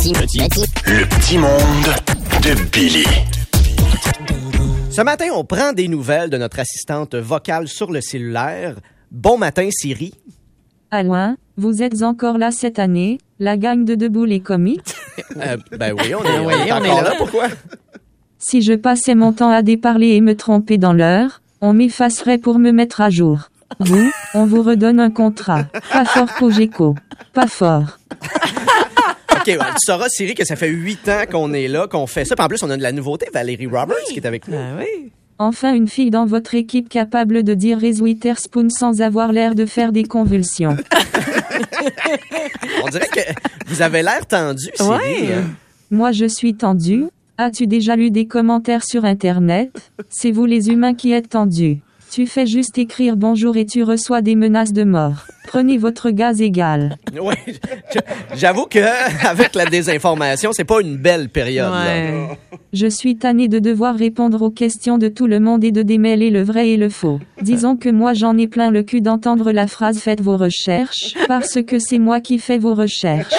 Le petit monde de Billy. Ce matin, on prend des nouvelles de notre assistante vocale sur le cellulaire. Bon matin, Siri. Alain, vous êtes encore là cette année, la gang de Debout les comiques? Ben oui, on est encore là. Pourquoi? Si je passais mon temps à déparler et me tromper dans l'heure, on m'effacerait pour me mettre à jour. Vous, on vous redonne un contrat. Pas fort Cogeco. Pas fort. OK, tu sauras, Siri, que ça fait 8 ans qu'on est là, qu'on fait ça. Puis en plus, on a de la nouveauté, Valérie Roberts, qui est avec nous. Oui. Enfin une fille dans votre équipe capable de dire Reese Witherspoon sans avoir l'air de faire des convulsions. On dirait que vous avez l'air tendu, Siri. Ouais. Moi je suis tendue. As-tu déjà lu des commentaires sur Internet? C'est vous les humains qui êtes tendus. Tu fais juste écrire bonjour et tu reçois des menaces de mort. Prenez votre gaz égal. Oui, j'avoue que avec la désinformation, c'est pas une belle période. Ouais. Là. Je suis tannée de devoir répondre aux questions de tout le monde et de démêler le vrai et le faux. Disons que moi j'en ai plein le cul d'entendre la phrase « Faites vos recherches » parce que c'est moi qui fais vos recherches.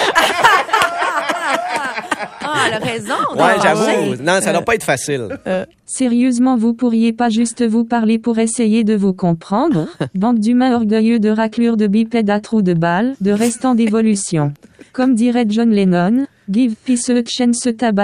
Ah, elle a raison. Ouais, non, j'avoue. ouais. Non, ça doit pas être facile. Sérieusement, vous pourriez pas juste vous parler pour essayer de vous comprendre? Bande d'humains orgueilleux de raclures de bipèdes à trous de balles, de restants d'évolution. Comme dirait John Lennon, give peace a chance tabar.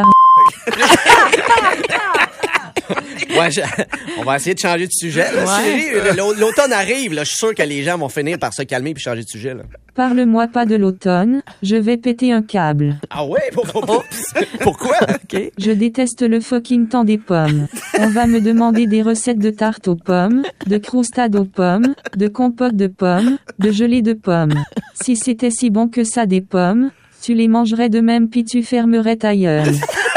Ouais, on va essayer de changer de sujet. Là, Ouais. Siri. L'automne arrive. Là, je suis sûr que les gens vont finir par se calmer puis changer de sujet. Là. Parle-moi pas de l'automne, je vais péter un câble. Ah ouais? Pourquoi? OK. Je déteste le fucking temps des pommes. On va me demander des recettes de tarte aux pommes, de croustade aux pommes, de compote de pommes, de gelée de pommes. Si c'était si bon que ça des pommes, tu les mangerais de même puis tu fermerais ta gueule.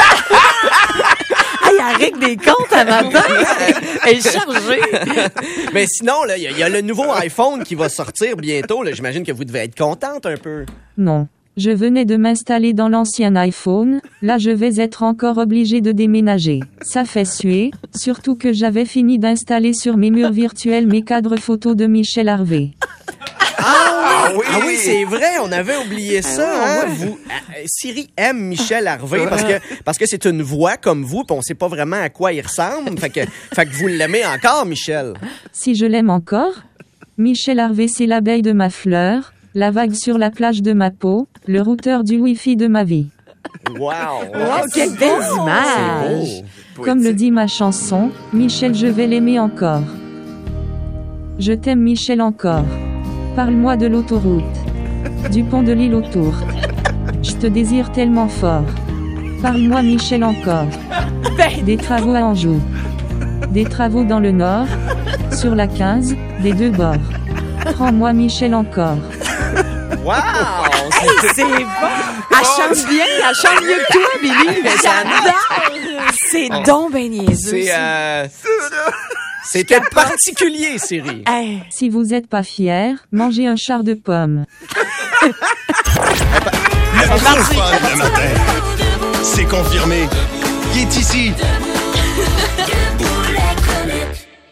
Elle règle des comptes à matin. Elle est chargée. Mais sinon, là, il y a le nouveau iPhone qui va sortir bientôt. Là. J'imagine que vous devez être contente un peu. Non. Je venais de m'installer dans l'ancien iPhone, là je vais être encore obligée de déménager. Ça fait suer, surtout que j'avais fini d'installer sur mes murs virtuels mes cadres photos de Michel Harvey. Ah oui, c'est vrai, on avait oublié ça. Hein? Siri aime Michel Harvey parce que c'est une voix comme vous, puis on sait pas vraiment à quoi il ressemble. Fait que vous l'aimez encore, Michel. Si je l'aime encore? Michel Harvey, c'est l'abeille de ma fleur, la vague sur la plage de ma peau, le routeur du Wi-Fi de ma vie. Wow! Oh, quelle belle image. Comme le dit ma chanson, Michel, je vais l'aimer encore. Je t'aime, Michel, encore. Parle-moi de l'autoroute. Du pont de l'île autour. Je te désire tellement fort. Parle-moi, Michel, encore. Des travaux à Anjou. Des travaux dans le nord. Sur la 15, des deux bords. Prends-moi, Michel, encore. Wow! C'est bon. Elle chante bien. Elle chante mieux que toi, Billy. Mais j'adore. C'est donc ben niaiseux. C'était particulier, Siri. Hey. Si vous êtes pas fiers, mangez un char de pommes. Le trop fun le matin. C'est confirmé. Il est ici.